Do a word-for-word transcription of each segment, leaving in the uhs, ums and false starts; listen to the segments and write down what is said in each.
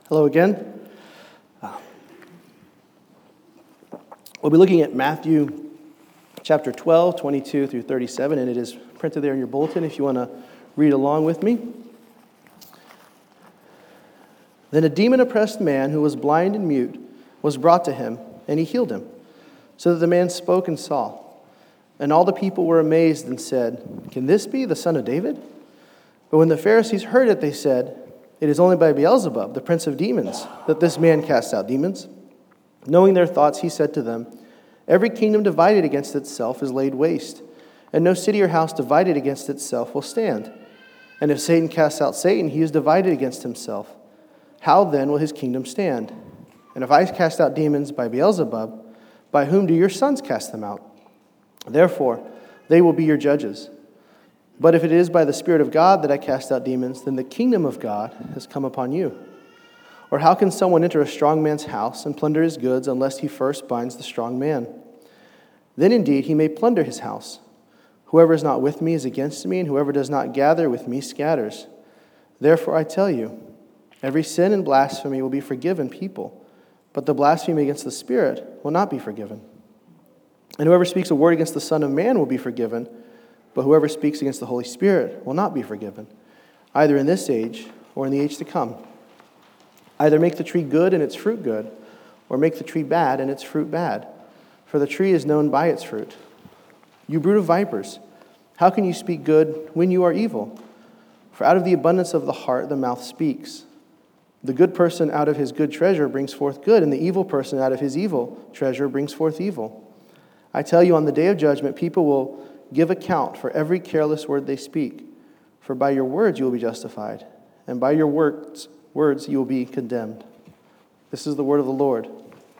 Hello again. We'll be looking at Matthew chapter twelve, twenty-two through thirty-seven, and it is printed there in your bulletin if you want to read along with me. Then a demon-oppressed man who was blind and mute was brought to him, and he healed him, so that the man spoke and saw. And all the people were amazed and said, "Can this be the son of David?" But when the Pharisees heard it, they said, "It is only by Beelzebub, the prince of demons, that this man casts out demons." Knowing their thoughts, he said to them, "Every kingdom divided against itself is laid waste, and no city or house divided against itself will stand. And if Satan casts out Satan, he is divided against himself. How then will his kingdom stand? And if I cast out demons by Beelzebub, by whom do your sons cast them out? Therefore, they will be your judges. But if it is by the Spirit of God that I cast out demons, then the kingdom of God has come upon you. Or how can someone enter a strong man's house and plunder his goods unless he first binds the strong man? Then indeed he may plunder his house. Whoever is not with me is against me, and whoever does not gather with me scatters. Therefore I tell you, every sin and blasphemy will be forgiven people, but the blasphemy against the Spirit will not be forgiven. And whoever speaks a word against the Son of Man will be forgiven, but whoever speaks against the Holy Spirit will not be forgiven, either in this age or in the age to come. Either make the tree good and its fruit good, or make the tree bad and its fruit bad. For the tree is known by its fruit. You brood of vipers, how can you speak good when you are evil? For out of the abundance of the heart the mouth speaks. The good person out of his good treasure brings forth good, and the evil person out of his evil treasure brings forth evil. I tell you, on the day of judgment, people will give account for every careless word they speak. For by your words you will be justified, and by your words, words you will be condemned. This is the word of the Lord.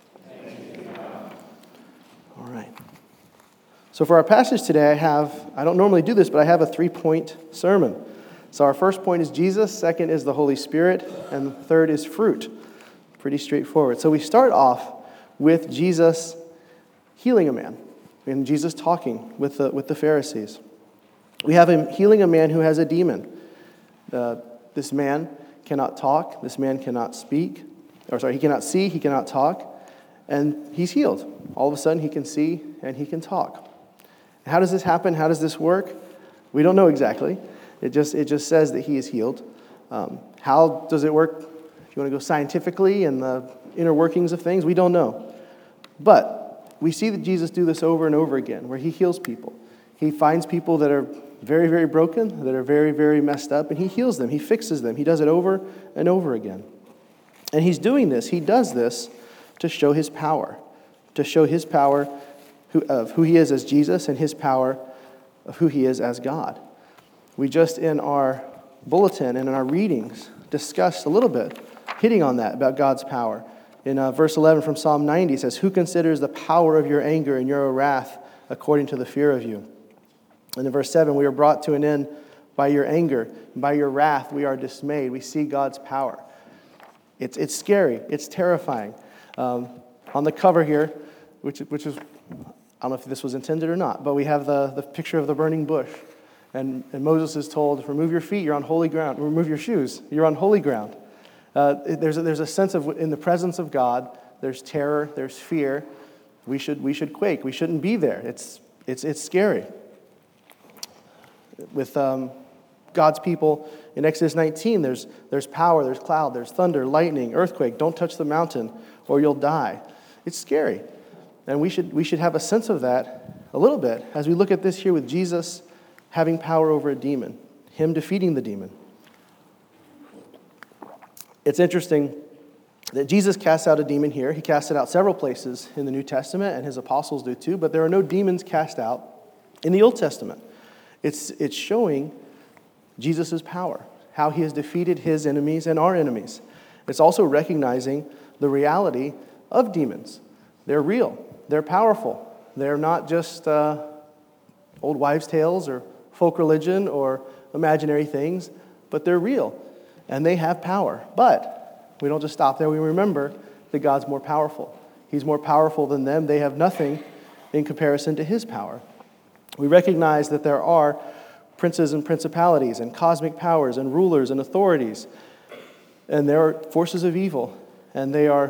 All right. So for our passage today, I have, I don't normally do this, but I have a three-point sermon. So our first point is Jesus, second is the Holy Spirit, and third is fruit. Pretty straightforward. So we start off with Jesus healing a man, and Jesus talking with the, with the Pharisees. We have him healing a man who has a demon. Uh, this man cannot talk. This man cannot speak. Or sorry, he cannot see, he cannot talk. And he's healed. All of a sudden, he can see and he can talk. And how does this happen? How does this work? We don't know exactly. It just it just says that he is healed. Um, how does it work? If you want to go scientifically and the inner workings of things, we don't know. But we see that Jesus do this over and over again, where he heals people. He finds people that are very, very broken, that are very, very messed up, and he heals them. He fixes them. He does it over and over again. And he's doing this. He does this to show his power, to show his power who, of who he is as Jesus and his power of who he is as God. We just, in our bulletin and in our readings, discussed a little bit, hitting on that, about God's power. In uh, verse eleven from Psalm ninety, it says, "Who considers the power of your anger and your wrath according to the fear of you?" And in verse seven, "We are brought to an end by your anger. By your wrath we are dismayed." We see God's power. It's it's scary. It's terrifying. Um, on the cover here, which, which is, I don't know if this was intended or not, but we have the, the picture of the burning bush. And, and Moses is told, "Remove your feet, you're on holy ground. Remove your shoes, you're on holy ground." Uh, there's, a, there's a sense of, in the presence of God, there's terror, there's fear. We should we should quake. We shouldn't be there. It's it's it's scary. With um, God's people in Exodus nineteen, there's there's power, there's cloud, there's thunder, lightning, earthquake. Don't touch the mountain or you'll die. It's scary. And we should we should have a sense of that a little bit as we look at this here with Jesus having power over a demon, him defeating the demon. It's interesting that Jesus casts out a demon here. He casts it out several places in the New Testament, and his apostles do too, but there are no demons cast out in the Old Testament. It's, it's showing Jesus' power, how he has defeated his enemies and our enemies. It's also recognizing the reality of demons. They're real. They're powerful. They're not just uh, old wives' tales or folk religion or imaginary things, but they're real, and they have power. But we don't just stop there. We remember that God's more powerful. He's more powerful than them. They have nothing in comparison to his power. We recognize that there are princes and principalities and cosmic powers and rulers and authorities and there are forces of evil, and they are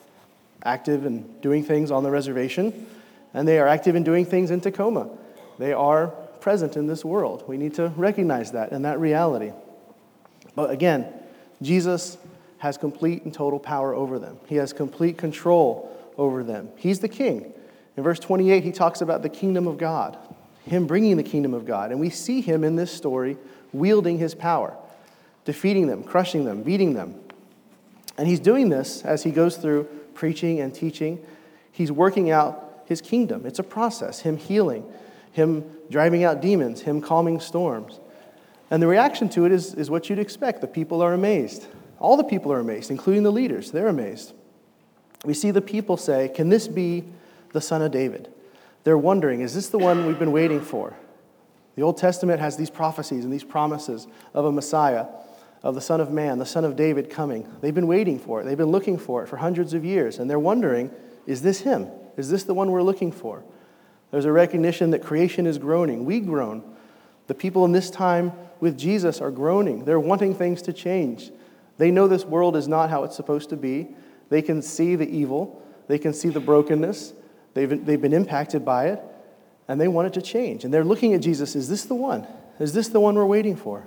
active in doing things on the reservation, and they are active in doing things in Tacoma. They are present in this world. We need to recognize that and that reality. But again, Jesus has complete and total power over them. He has complete control over them. He's the king. In verse twenty-eight, he talks about the kingdom of God, him bringing the kingdom of God. And we see him in this story wielding his power, defeating them, crushing them, beating them. And he's doing this as he goes through preaching and teaching. He's working out his kingdom. It's a process, him healing, him driving out demons, him calming storms. And the reaction to it is, is what you'd expect. The people are amazed. All the people are amazed, including the leaders. They're amazed. We see the people say, "Can this be the Son of David?" They're wondering, is this the one we've been waiting for? The Old Testament has these prophecies and these promises of a Messiah, of the Son of Man, the Son of David coming. They've been waiting for it. They've been looking for it for hundreds of years. And they're wondering, is this him? Is this the one we're looking for? There's a recognition that creation is groaning. We groan. The people in this time with Jesus are groaning. They're wanting things to change. They know this world is not how it's supposed to be. They can see the evil. They can see the brokenness. They've, they've been impacted by it, and they want it to change. And they're looking at Jesus. Is this the one? Is this the one we're waiting for?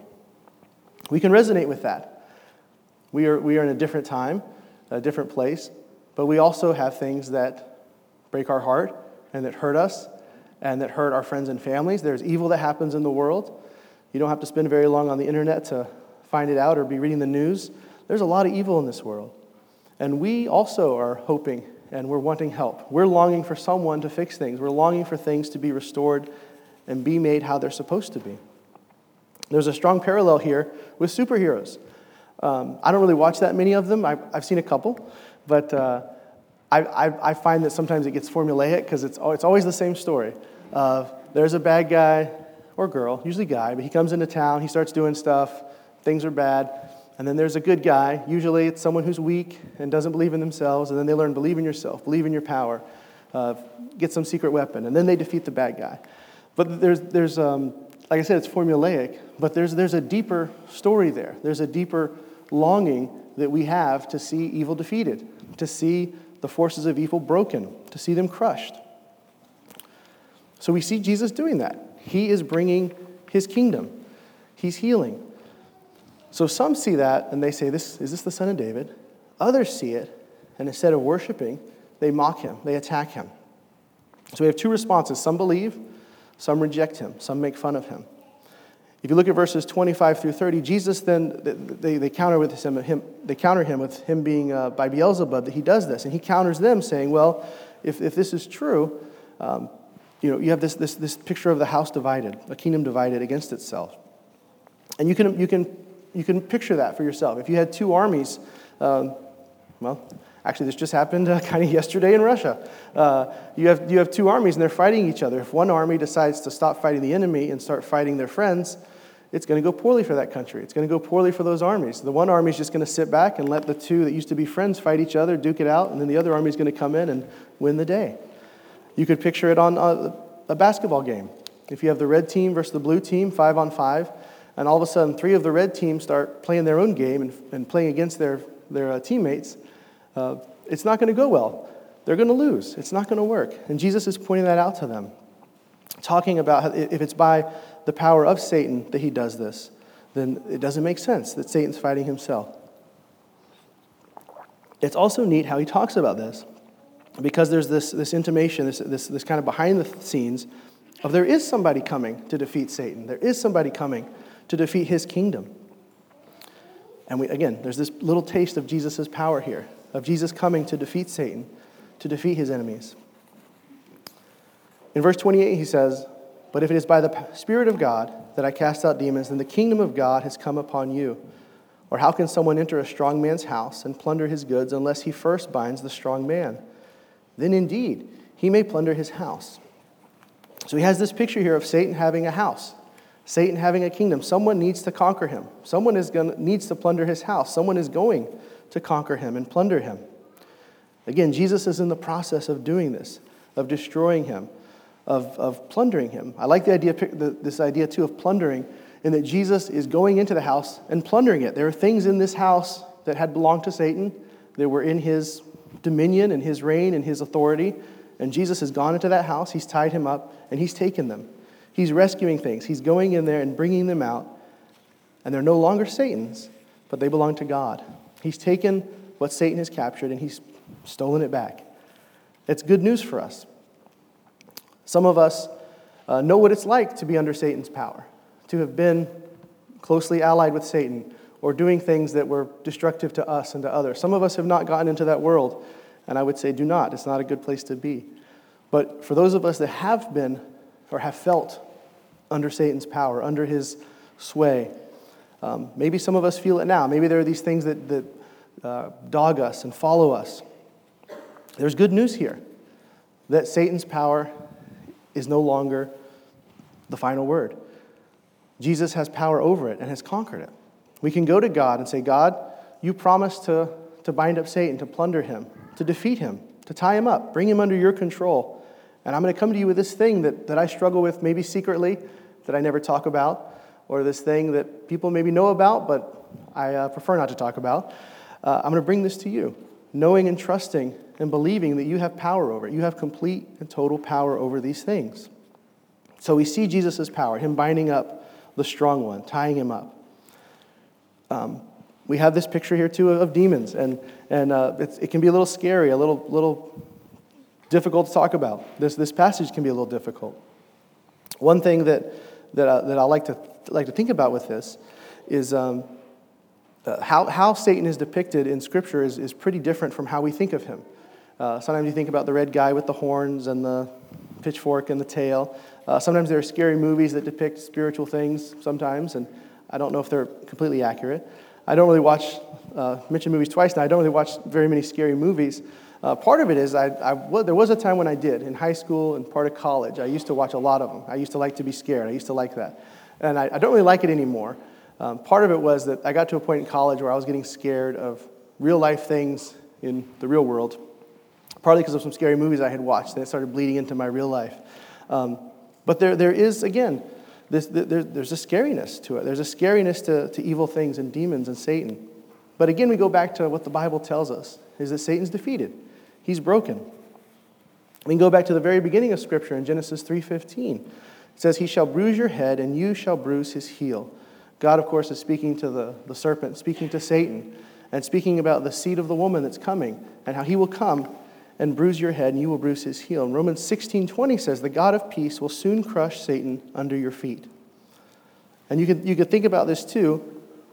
We can resonate with that. We are, we are in a different time, a different place, but we also have things that break our heart and that hurt us and that hurt our friends and families. There's evil that happens in the world. You don't have to spend very long on the internet to find it out or be reading the news. There's a lot of evil in this world. And we also are hoping and we're wanting help. We're longing for someone to fix things. We're longing for things to be restored and be made how they're supposed to be. There's a strong parallel here with superheroes. Um, I don't really watch that many of them. I've, I've seen a couple, but uh, I, I, I find that sometimes it gets formulaic because it's, it's always the same story. Uh, there's a bad guy or girl, usually guy, but he comes into town, he starts doing stuff, things are bad, and then there's a good guy. Usually it's someone who's weak and doesn't believe in themselves, and then they learn, believe in yourself, believe in your power, uh, get some secret weapon, and then they defeat the bad guy. But there's, there's um, like I said, it's formulaic, but there's, there's a deeper story there. There's a deeper longing that we have to see evil defeated, to see the forces of evil broken, to see them crushed. So we see Jesus doing that. He is bringing his kingdom. He's healing. So some see that and they say, "This is this the Son of David?" Others see it, and instead of worshiping, they mock him, they attack him. So we have two responses. Some believe, some reject him, some make fun of him. If you look at verses twenty-five through thirty, Jesus then, they, they counter with him, him, they counter him with him being uh, by Beelzebub that he does this. And he counters them saying, well, if, if this is true, um, you know, you have this, this, this picture of the house divided, a kingdom divided against itself. And you can, you can, you can picture that for yourself. If you had two armies, um, well, actually, this just happened uh, kind of yesterday in Russia. Uh, you have you have two armies, and they're fighting each other. If one army decides to stop fighting the enemy and start fighting their friends, it's going to go poorly for that country. It's going to go poorly for those armies. The one army is just going to sit back and let the two that used to be friends fight each other, duke it out, and then the other army is going to come in and win the day. You could picture it on a, a basketball game. If you have the red team versus the blue team, five on five, and all of a sudden three of the red teams start playing their own game and, and playing against their, their uh, teammates, Uh, it's not going to go well. They're going to lose. It's not going to work. And Jesus is pointing that out to them, talking about how if it's by the power of Satan that he does this, then it doesn't make sense that Satan's fighting himself. It's also neat how he talks about this, because there's this, this intimation, this, this, this kind of behind the scenes of there is somebody coming to defeat Satan. There is somebody coming to defeat his kingdom. And we, again, there's this little taste of Jesus' power here, of Jesus coming to defeat Satan, to defeat his enemies. In verse twenty-eight, he says, "But if it is by the Spirit of God that I cast out demons, then the kingdom of God has come upon you. Or how can someone enter a strong man's house and plunder his goods unless he first binds the strong man? Then indeed, he may plunder his house." So he has this picture here of Satan having a house, Satan having a kingdom. Someone needs to conquer him. Someone is going needs to plunder his house. Someone is going to conquer him and plunder him. Again, Jesus is in the process of doing this, of destroying him, of, of plundering him. I like the idea, this idea too of plundering, in that Jesus is going into the house and plundering it. There are things in this house that had belonged to Satan. They were in his dominion and his reign and his authority. And Jesus has gone into that house. He's tied him up, and he's taken them. He's rescuing things. He's going in there and bringing them out. And they're no longer Satan's, but they belong to God. He's taken what Satan has captured, and he's stolen it back. It's good news for us. Some of us uh, know what it's like to be under Satan's power, to have been closely allied with Satan, or doing things that were destructive to us and to others. Some of us have not gotten into that world, and I would say do not. It's not a good place to be. But for those of us that have been or have felt under Satan's power, under his sway, um, maybe some of us feel it now. Maybe there are these things that, that uh, dog us and follow us. There's good news here, that Satan's power is no longer the final word. Jesus has power over it and has conquered it. We can go to God and say, God, you promised to, to bind up Satan, to plunder him, to defeat him, to tie him up, bring him under your control. And I'm going to come to you with this thing that, that I struggle with maybe secretly, that I never talk about, or this thing that people maybe know about, but I uh, prefer not to talk about. Uh, I'm going to bring this to you, knowing and trusting and believing that you have power over it. You have complete and total power over these things. So we see Jesus' power, him binding up the strong one, tying him up. Um, we have this picture here, too, of demons, and and uh, it's, it can be a little scary, a little little difficult to talk about. This this passage can be a little difficult. One thing that that uh, that I like to like to think about with this is um, uh, how how Satan is depicted in Scripture is is pretty different from how we think of him. Uh, sometimes you think about the red guy with the horns and the pitchfork and the tail. Uh, sometimes there are scary movies that depict spiritual things. Sometimes, and I don't know if they're completely accurate. I don't really watch, uh, mention movies twice now, I don't really watch very many scary movies. Uh, part of it is, I, I, well, there was a time when I did, in high school and part of college. I used to watch a lot of them. I used to like to be scared. I used to like that. And I, I don't really like it anymore. Um, part of it was that I got to a point in college where I was getting scared of real life things in the real world, partly because of some scary movies I had watched that started bleeding into my real life. Um, but there, there is, again, This, there, there's a scariness to it. There's a scariness to, to evil things and demons and Satan. But again, we go back to what the Bible tells us, is that Satan's defeated. He's broken. We can go back to the very beginning of Scripture in Genesis three fifteen. It says, he shall bruise your head, and you shall bruise his heel. God, of course, is speaking to the, the serpent, speaking to Satan, and speaking about the seed of the woman that's coming, and how he will come and bruise your head, and you will bruise his heel. And Romans sixteen twenty says, the God of peace will soon crush Satan under your feet. And you could, you could think about this, too,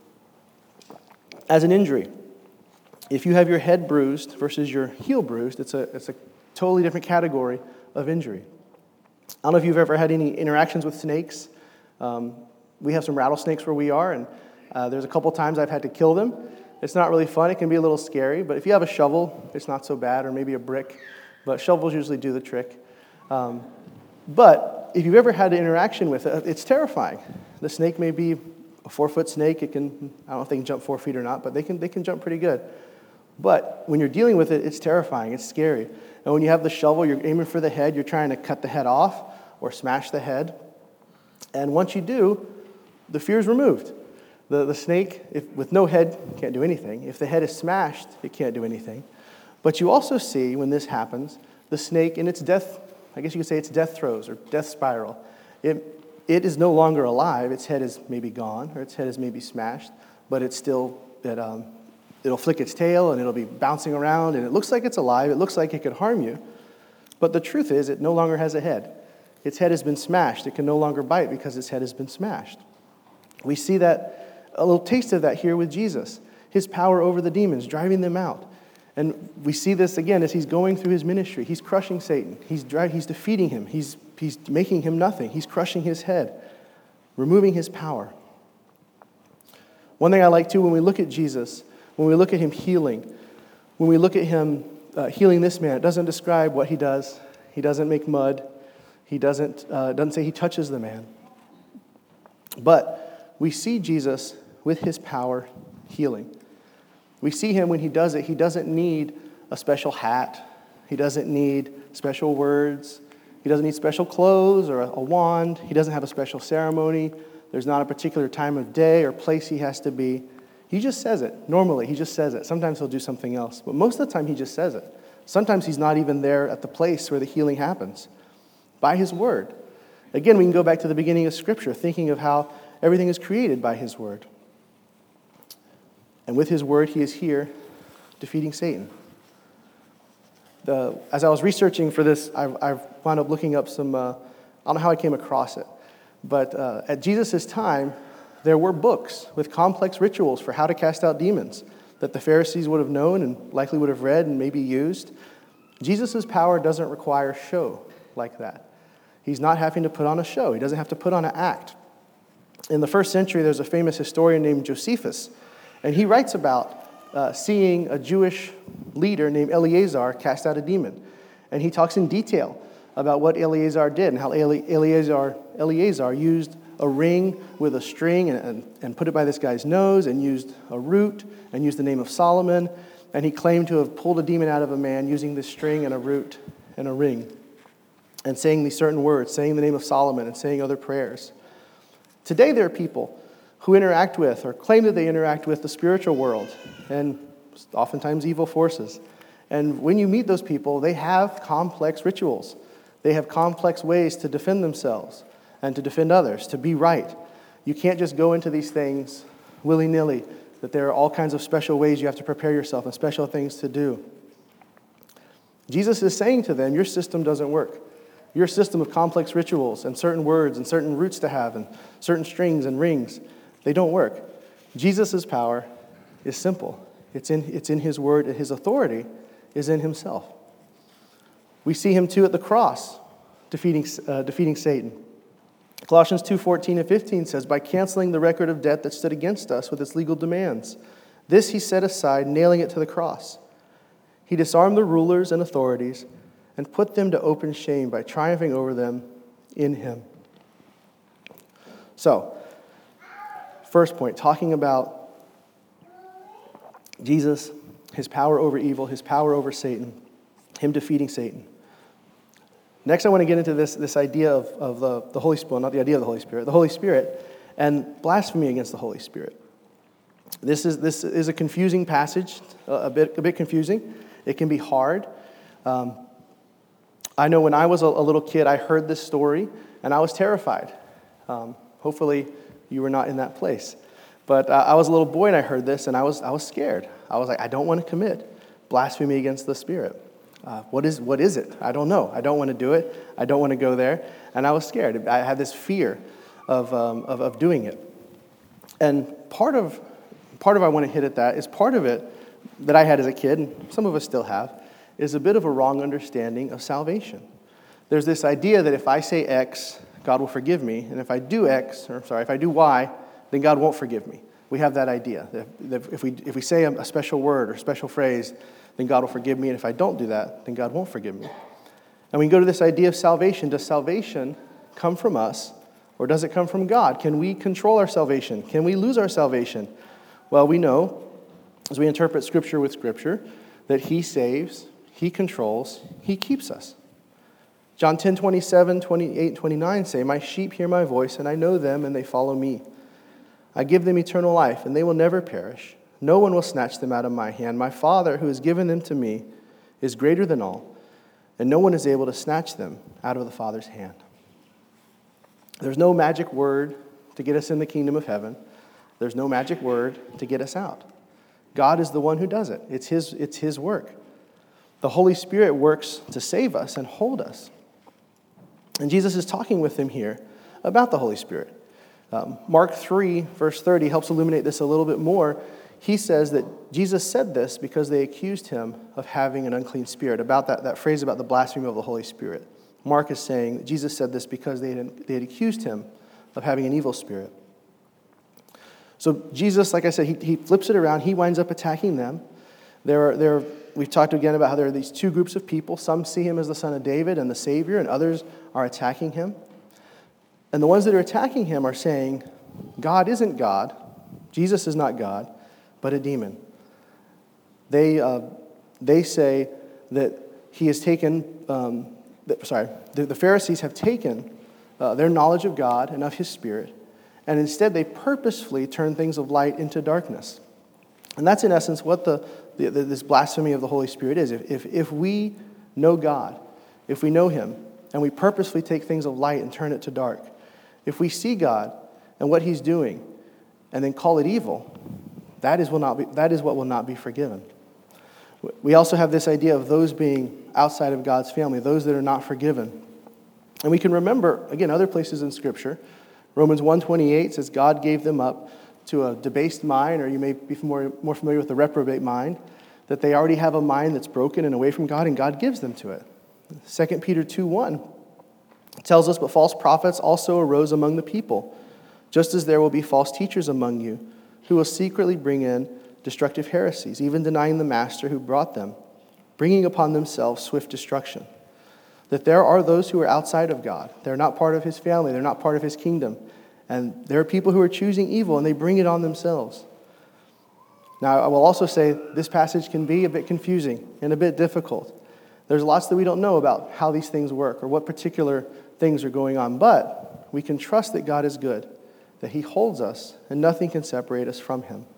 as an injury. If you have your head bruised versus your heel bruised, it's a, it's a totally different category of injury. I don't know if you've ever had any interactions with snakes. Um, we have some rattlesnakes where we are, and uh, there's a couple times I've had to kill them. It's not really fun. It can be a little scary. But if you have a shovel, it's not so bad, or maybe a brick. But shovels usually do the trick. Um, but if you've ever had an interaction with it, it's terrifying. The snake may be a four-foot snake. It can, I don't know if they can jump four feet or not, but they can, they can jump pretty good. But when you're dealing with it, it's terrifying. It's scary. And when you have the shovel, you're aiming for the head. You're trying to cut the head off or smash the head. And once you do, the fear is removed. The, the snake, if, with no head, can't do anything. If the head is smashed, it can't do anything. But you also see, when this happens, the snake in its death, I guess you could say its death throes or death spiral. It, it is no longer alive. Its head is maybe gone, or its head is maybe smashed, but it's still, it, um, it'll flick its tail, and it'll be bouncing around, and it looks like it's alive. It looks like it could harm you. But the truth is, it no longer has a head. Its head has been smashed. It can no longer bite because its head has been smashed. We see that, a little taste of that here with Jesus. His power over the demons, driving them out. And we see this again as he's going through his ministry. He's crushing Satan. He's driving, he's defeating him. He's, he's making him nothing. He's crushing his head, removing his power. One thing I like too, when we look at Jesus, when we look at him healing, when we look at him uh, healing this man, it doesn't describe what he does. He doesn't make mud. He doesn't, uh, doesn't say he touches the man. But we see Jesus with his power healing. We see him when he does it, he doesn't need a special hat. He doesn't need special words. He doesn't need special clothes or a, a wand. He doesn't have a special ceremony. There's not a particular time of day or place he has to be. He just says it. Normally, he just says it. Sometimes he'll do something else. But most of the time, he just says it. Sometimes he's not even there at the place where the healing happens. By his word. Again, we can go back to the beginning of Scripture, thinking of how everything is created by his word. And with his word, he is here defeating Satan. The, as I was researching for this, I, I wound up looking up some, uh, I don't know how I came across it, but uh, at Jesus' time, there were books with complex rituals for how to cast out demons that the Pharisees would have known and likely would have read and maybe used. Jesus' power doesn't require show like that. He's not having to put on a show. He doesn't have to put on an act. In the first century, there's a famous historian named Josephus, and he writes about uh, seeing a Jewish leader named Eleazar cast out a demon. And he talks in detail about what Eleazar did and how Eleazar, Eleazar used a ring with a string and, and, and put it by this guy's nose and used a root and used the name of Solomon. And he claimed to have pulled a demon out of a man using this string and a root and a ring and saying these certain words, saying the name of Solomon and saying other prayers. Today there are people who interact with or claim that they interact with the spiritual world and oftentimes evil forces. And when you meet those people, they have complex rituals. They have complex ways to defend themselves and to defend others, to be right. You can't just go into these things willy-nilly, that there are all kinds of special ways you have to prepare yourself and special things to do. Jesus is saying to them, your system doesn't work. Your system of complex rituals and certain words and certain roots to have and certain strings and rings, they don't work. Jesus' power is simple. It's in, it's in his word, and his authority is in himself. We see him too at the cross, defeating, uh, defeating Satan. Colossians two fourteen and fifteen says, by canceling the record of debt that stood against us with its legal demands, this he set aside, nailing it to the cross. He disarmed the rulers and authorities and put them to open shame by triumphing over them in him. So, first point, talking about Jesus, his power over evil, his power over Satan, him defeating Satan. Next, I want to get into this, this idea of, of the, the Holy Spirit, not the idea of the Holy Spirit, the Holy Spirit, and blasphemy against the Holy Spirit. This is this is a confusing passage, a, a bit a bit confusing. It can be hard. Um, I know when I was a, a little kid, I heard this story, and I was terrified. Um, hopefully, you were not in that place. But uh, I was a little boy, and I heard this, and I was I was scared. I was like, I don't want to commit blasphemy against the Spirit. Uh, what is what is it? I don't know. I don't want to do it. I don't want to go there. And I was scared. I had this fear of um, of, of doing it. And part of part of I want to hit at that is part of it that I had as a kid, and some of us still have, is a bit of a wrong understanding of salvation. There's this idea that if I say X, God will forgive me, and if I do X, or sorry, if I do Y, then God won't forgive me. We have that idea that if we if we say a special word or a special phrase, then God will forgive me, and if I don't do that, then God won't forgive me. And we go to this idea of salvation. Does salvation come from us, or does it come from God? Can we control our salvation? Can we lose our salvation? Well, we know, as we interpret Scripture with Scripture, that he saves, he controls, he keeps us. John ten, twenty-seven, twenty-eight, twenty-nine say, my sheep hear my voice, and I know them, and they follow me. I give them eternal life, and they will never perish. No one will snatch them out of my hand. My Father, who has given them to me, is greater than all, and no one is able to snatch them out of the Father's hand. There's no magic word to get us in the kingdom of heaven. There's no magic word to get us out. God is the one who does it. It's his, it's his work. The Holy Spirit works to save us and hold us. And Jesus is talking with them here about the Holy Spirit. Um, Mark three, verse thirty helps illuminate this a little bit more. He says that Jesus said this because they accused him of having an unclean spirit, about that, that phrase about the blasphemy of the Holy Spirit. Mark is saying that Jesus said this because they had, they had accused him of having an evil spirit. So Jesus, like I said, he, he flips it around. He winds up attacking them. There are, there are, we've talked again about how there are these two groups of people. Some see him as the Son of David and the Savior, and others are attacking him. And the ones that are attacking him are saying, God isn't God, Jesus is not God, but a demon. They uh, they say that he has taken, um, that, sorry, the, the Pharisees have taken uh, their knowledge of God and of his Spirit, and instead they purposefully turn things of light into darkness. And that's in essence what the, the, the this blasphemy of the Holy Spirit is. If, if, if we know God, if we know him, and we purposefully take things of light and turn it to dark, if we see God and what he's doing and then call it evil, that is, will not be, that is what will not be forgiven. We also have this idea of those being outside of God's family, those that are not forgiven. And we can remember, again, other places in Scripture. Romans one twenty-eight says God gave them up to a debased mind, or you may be more, more familiar with the reprobate mind, that they already have a mind that's broken and away from God, and God gives them to it. Second Peter two one tells us, but false prophets also arose among the people, just as there will be false teachers among you, who will secretly bring in destructive heresies, even denying the master who brought them, bringing upon themselves swift destruction. That there are those who are outside of God. They're not part of his family. They're not part of his kingdom. And there are people who are choosing evil, and they bring it on themselves. Now, I will also say this passage can be a bit confusing and a bit difficult. There's lots that we don't know about how these things work or what particular things are going on. But we can trust that God is good, that he holds us, and nothing can separate us from him.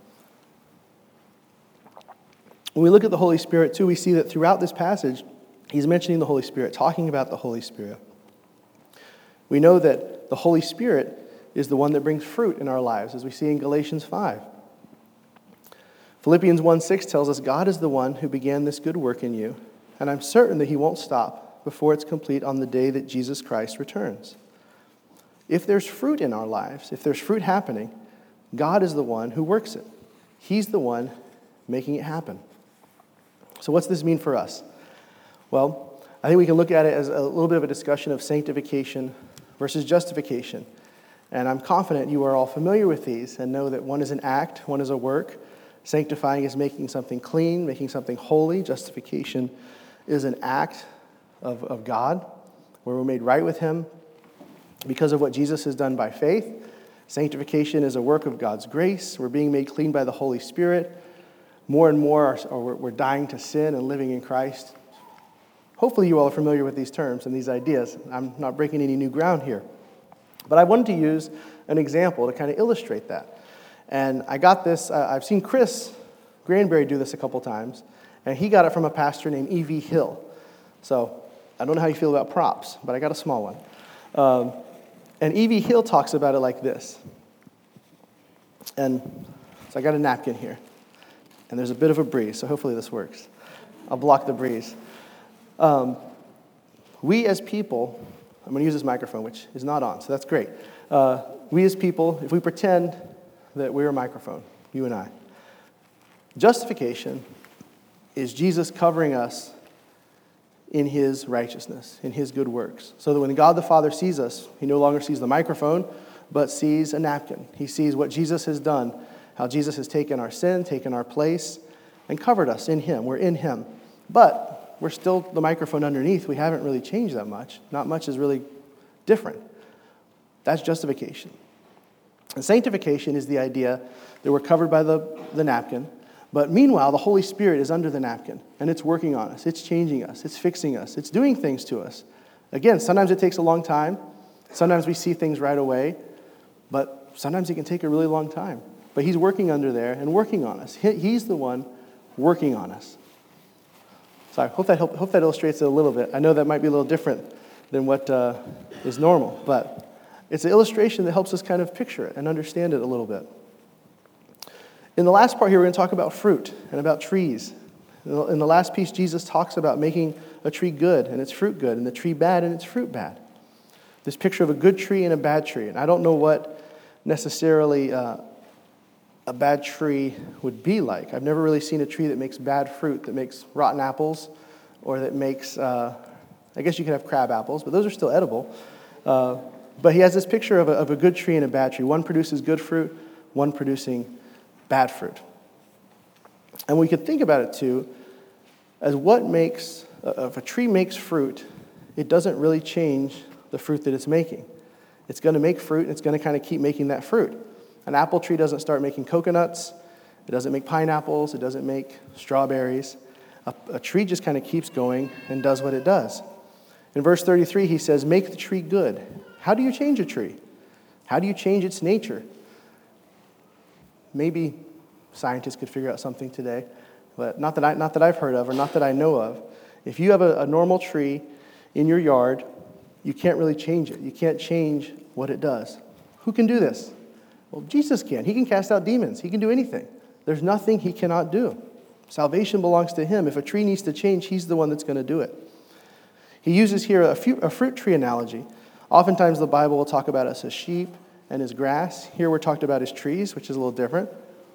When we look at the Holy Spirit, too, we see that throughout this passage, he's mentioning the Holy Spirit, talking about the Holy Spirit. We know that the Holy Spirit is the one that brings fruit in our lives, as we see in Galatians five. Philippians one six tells us God is the one who began this good work in you, and I'm certain that he won't stop before it's complete on the day that Jesus Christ returns. If there's fruit in our lives, if there's fruit happening, God is the one who works it. He's the one making it happen. So what's this mean for us? Well, I think we can look at it as a little bit of a discussion of sanctification versus justification. And I'm confident you are all familiar with these and know that one is an act, one is a work. Sanctifying is making something clean, making something holy. Justification is an act of, of God, where we're made right with him because of what Jesus has done by faith. Sanctification is a work of God's grace. We're being made clean by the Holy Spirit. More and more, are, or we're dying to sin and living in Christ. Hopefully you all are familiar with these terms and these ideas. I'm not breaking any new ground here. But I wanted to use an example to kind of illustrate that. And I got this, uh, I've seen Chris Granberry do this a couple times, and he got it from a pastor named E V Hill. So I don't know how you feel about props, but I got a small one. Um, and E V Hill talks about it like this. And so I got a napkin here. And there's a bit of a breeze, so hopefully this works. I'll block the breeze. Um, we as people, I'm going to use this microphone, which is not on, so that's great. Uh, we as people, if we pretend that we're a microphone, you and I, justification is Jesus covering us in his righteousness, in his good works. So that when God the Father sees us, he no longer sees the microphone, but sees a napkin. He sees what Jesus has done, how Jesus has taken our sin, taken our place, and covered us in him. We're in him. But we're still the microphone underneath. We haven't really changed that much. Not much is really different. That's justification. And sanctification is the idea that we're covered by the, the napkin, but meanwhile, the Holy Spirit is under the napkin, and it's working on us. It's changing us. It's fixing us. It's doing things to us. Again, sometimes it takes a long time. Sometimes we see things right away, but sometimes it can take a really long time. But he's working under there and working on us. He's the one working on us. So I hope that help, hope that illustrates it a little bit. I know that might be a little different than what uh, is normal, but it's an illustration that helps us kind of picture it and understand it a little bit. In the last part here, we're going to talk about fruit and about trees. In the last piece, Jesus talks about making a tree good and its fruit good, and the tree bad and its fruit bad. This picture of a good tree and a bad tree. And I don't know what necessarily uh, a bad tree would be like. I've never really seen a tree that makes bad fruit, that makes rotten apples, or that makes, uh, I guess you could have crab apples, but those are still edible. Uh, but he has this picture of a, of a good tree and a bad tree. One produces good fruit, one producing bad fruit. And we could think about it, too, as what makes, uh, if a tree makes fruit, it doesn't really change the fruit that it's making. It's going to make fruit, and it's going to kind of keep making that fruit. An apple tree doesn't start making coconuts. It doesn't make pineapples. It doesn't make strawberries. A, a tree just kind of keeps going and does what it does. In verse thirty-three, he says, make the tree good. How do you change a tree? How do you change its nature? Maybe scientists could figure out something today, but not that, I, not that I've heard of or not that I know of. If you have a, a normal tree in your yard, you can't really change it. You can't change what it does. Who can do this? Well, Jesus can. He can cast out demons. He can do anything. There's nothing he cannot do. Salvation belongs to him. If a tree needs to change, he's the one that's going to do it. He uses here a, few, a fruit tree analogy. Oftentimes the Bible will talk about us as sheep and as grass. Here we're talked about as trees, which is a little different.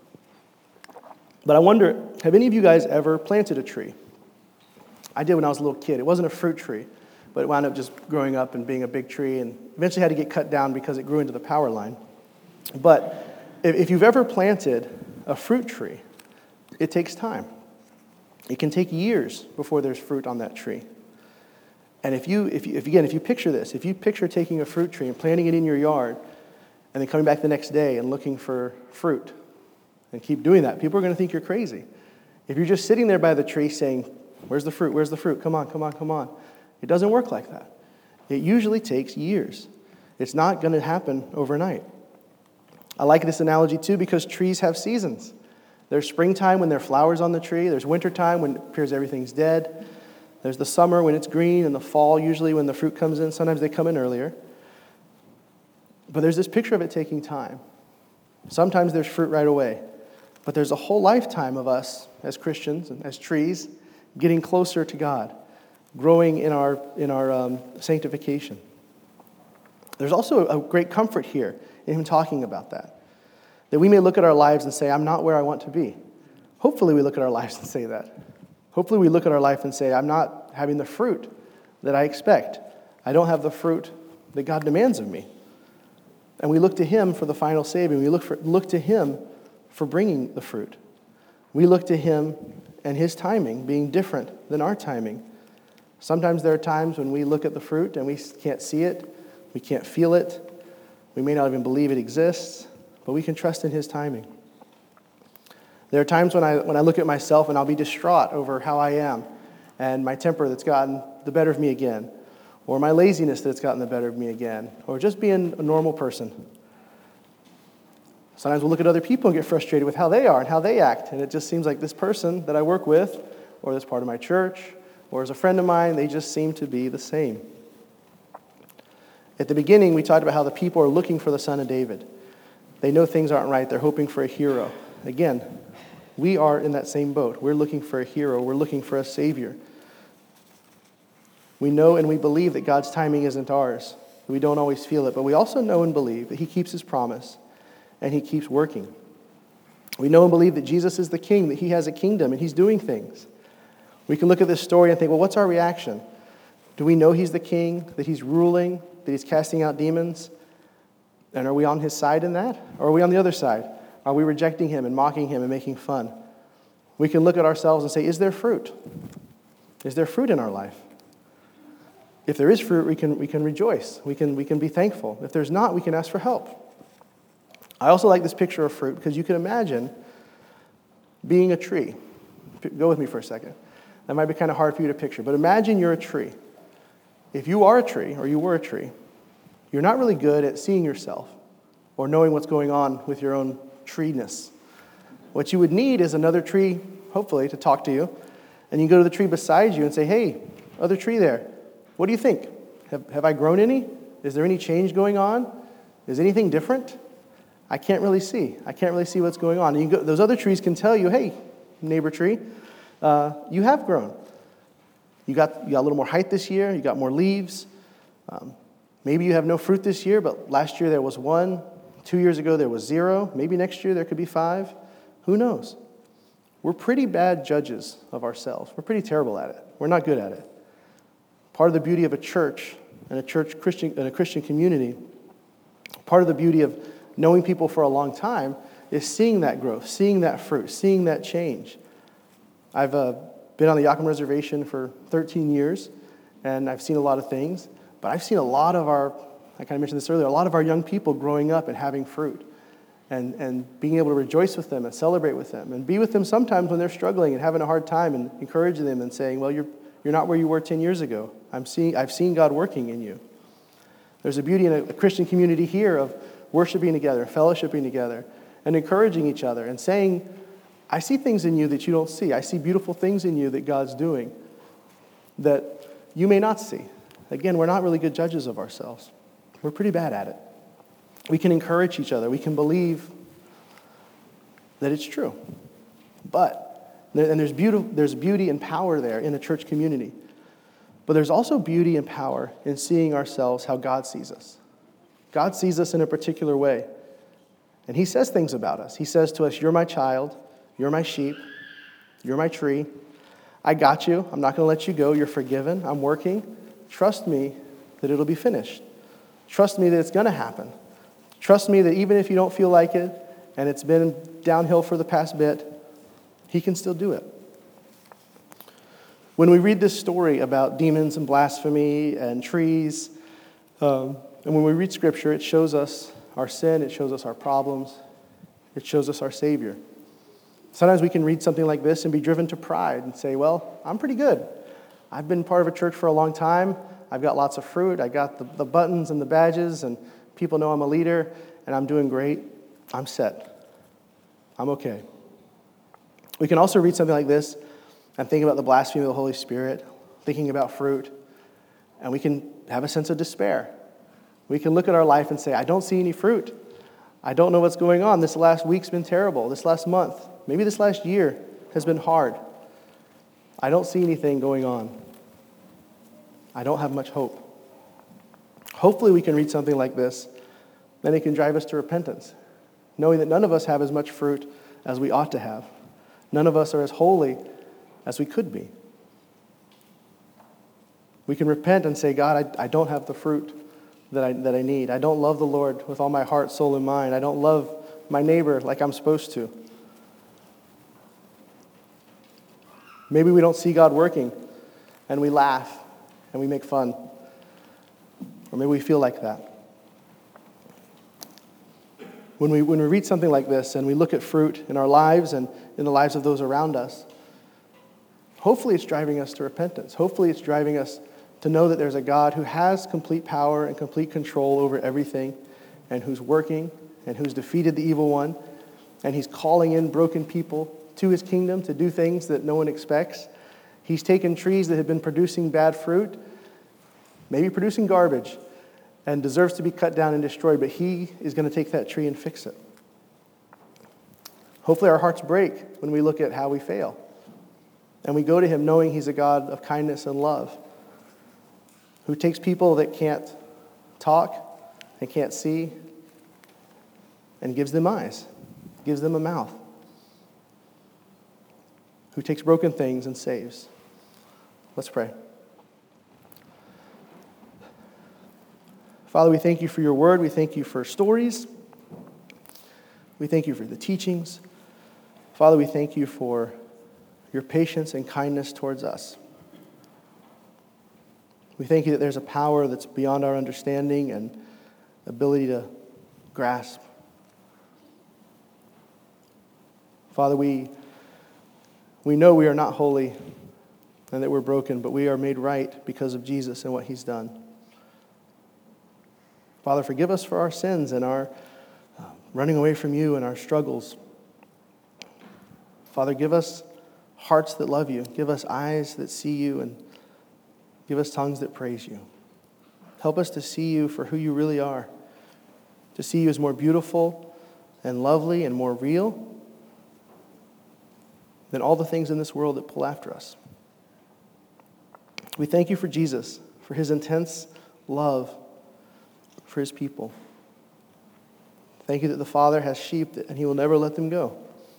But I wonder, have any of you guys ever planted a tree? I did when I was a little kid. It wasn't a fruit tree, but it wound up just growing up and being a big tree and eventually had to get cut down because it grew into the power line. But if you've ever planted a fruit tree, it takes time. It can take years before there's fruit on that tree. And if you, if you, if again, if you picture this, if you picture taking a fruit tree and planting it in your yard and then coming back the next day and looking for fruit and keep doing that, people are going to think you're crazy. If you're just sitting there by the tree saying, where's the fruit, where's the fruit, come on, come on, come on. It doesn't work like that. It usually takes years. It's not going to happen overnight. I like this analogy too because trees have seasons. There's springtime when there are flowers on the tree. There's wintertime when it appears everything's dead. There's the summer when it's green and the fall usually when the fruit comes in. Sometimes they come in earlier. But there's this picture of it taking time. Sometimes there's fruit right away. But there's a whole lifetime of us as Christians and as trees getting closer to God, growing in our, in our um, sanctification. There's also a great comfort here in him talking about that. That we may look at our lives and say, I'm not where I want to be. Hopefully we look at our lives and say that. Hopefully we look at our life and say, I'm not having the fruit that I expect. I don't have the fruit that God demands of me. And we look to him for the final saving. We look, for, look to him for bringing the fruit. We look to him and his timing being different than our timing. Sometimes there are times when we look at the fruit and we can't see it, we can't feel it, we may not even believe it exists, but we can trust in his timing. There are times when I when I look at myself and I'll be distraught over how I am and my temper that's gotten the better of me again, or my laziness that's gotten the better of me again, or just being a normal person. Sometimes we'll look at other people and get frustrated with how they are and how they act, and it just seems like this person that I work with, or this part of my church, or as a friend of mine, they just seem to be the same. At the beginning, we talked about how the people are looking for the Son of David. They know things aren't right. They're hoping for a hero. Again, we are in that same boat. We're looking for a hero. We're looking for a Savior. We know and we believe that God's timing isn't ours. We don't always feel it, but we also know and believe that he keeps his promise and he keeps working. We know and believe that Jesus is the king, that he has a kingdom and he's doing things. We can look at this story and think, well, what's our reaction? Do we know he's the king, that he's ruling, that he's casting out demons? And are we on his side in that? Or are we on the other side? Are we rejecting him and mocking him and making fun? We can look at ourselves and say, is there fruit? Is there fruit in our life? If there is fruit, we can, we can rejoice. We can, we can be thankful. If there's not, we can ask for help. I also like this picture of fruit because you can imagine being a tree. Go with me for a second. That might be kind of hard for you to picture, but imagine you're a tree. If you are a tree, or you were a tree, you're not really good at seeing yourself or knowing what's going on with your own tree-ness. What you would need is another tree, hopefully, to talk to you. And you go to the tree beside you and say, hey, other tree there, what do you think? Have, have I grown any? Is there any change going on? Is anything different? I can't really see. I can't really see what's going on. And you go, those other trees can tell you, hey, neighbor tree, uh, you have grown. You got, you got a little more height this year. You got more leaves. Um, maybe you have no fruit this year, but last year there was one. Two years ago there was zero. Maybe next year there could be five. Who knows? We're pretty bad judges of ourselves. We're pretty terrible at it. We're not good at it. Part of the beauty of a church and a church Christian and a Christian community, part of the beauty of knowing people for a long time is seeing that growth, seeing that fruit, seeing that change. I've uh, been on the Yakima Reservation for thirteen years, and I've seen a lot of things, but I've seen a lot of our, I kind of mentioned this earlier, a lot of our young people growing up and having fruit and, and being able to rejoice with them and celebrate with them and be with them sometimes when they're struggling and having a hard time and encouraging them and saying, well, you're you're not where you were ten years ago. I'm seeing, I've seen God working in you. There's a beauty in a, a Christian community here of worshiping together, fellowshipping together, and encouraging each other and saying I see things in you that you don't see. I see beautiful things in you that God's doing that you may not see. Again, we're not really good judges of ourselves. We're pretty bad at it. We can encourage each other. We can believe that it's true. But, and there's beauty, there's beauty and power there in a church community. But there's also beauty and power in seeing ourselves how God sees us. God sees us in a particular way. And he says things about us. He says to us, you're my child. You're my sheep. You're my tree. I got you. I'm not going to let you go. You're forgiven. I'm working. Trust me that it'll be finished. Trust me that it's going to happen. Trust me that even if you don't feel like it, and it's been downhill for the past bit, he can still do it. When we read this story about demons and blasphemy and trees, um, and when we read Scripture, it shows us our sin, it shows us our problems, it shows us our Savior. Sometimes we can read something like this and be driven to pride and say, well, I'm pretty good. I've been part of a church for a long time. I've got lots of fruit. I got the, the buttons and the badges, and people know I'm a leader, and I'm doing great. I'm set. I'm okay. We can also read something like this and think about the blasphemy of the Holy Spirit, thinking about fruit, and we can have a sense of despair. We can look at our life and say, I don't see any fruit. I don't know what's going on. This last week's been terrible. This last month, maybe this last year has been hard. I don't see anything going on. I don't have much hope. Hopefully we can read something like this, then it can drive us to repentance, knowing that none of us have as much fruit as we ought to have. None of us are as holy as we could be. We can repent and say, God, I, I don't have the fruit that I, that I need. I don't love the Lord with all my heart, soul, and mind. I don't love my neighbor like I'm supposed to. Maybe we don't see God working, and we laugh, and we make fun. Or maybe we feel like that. When we, when we read something like this, and we look at fruit in our lives and in the lives of those around us, hopefully it's driving us to repentance. Hopefully it's driving us to know that there's a God who has complete power and complete control over everything, and who's working, and who's defeated the evil one, and he's calling in broken people to his kingdom to do things that no one expects. He's taken trees that have been producing bad fruit, maybe producing garbage, and deserves to be cut down and destroyed, but he is going to take that tree and fix it. Hopefully our hearts break when we look at how we fail, and we go to him knowing he's a God of kindness and love, who takes people that can't talk and can't see and gives them eyes, gives them a mouth, who takes broken things and saves. Let's pray. Father, we thank you for your word. We thank you for stories. We thank you for the teachings. Father, we thank you for your patience and kindness towards us. We thank you that there's a power that's beyond our understanding and ability to grasp. Father, we, we know we are not holy and that we're broken, but we are made right because of Jesus and what he's done. Father, forgive us for our sins and our uh, running away from you and our struggles. Father, give us hearts that love you. Give us eyes that see you, and give us tongues that praise you. Help us to see you for who you really are, to see you as more beautiful and lovely and more real than all the things in this world that pull after us. We thank you for Jesus, for his intense love for his people. Thank you that the Father has sheep and he will never let them go.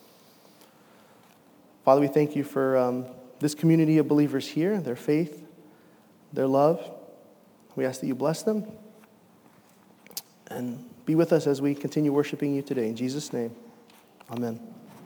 Father, we thank you for um, this community of believers here, their faith, their love. We ask that you bless them and be with us as we continue worshiping you today. In Jesus' name, amen.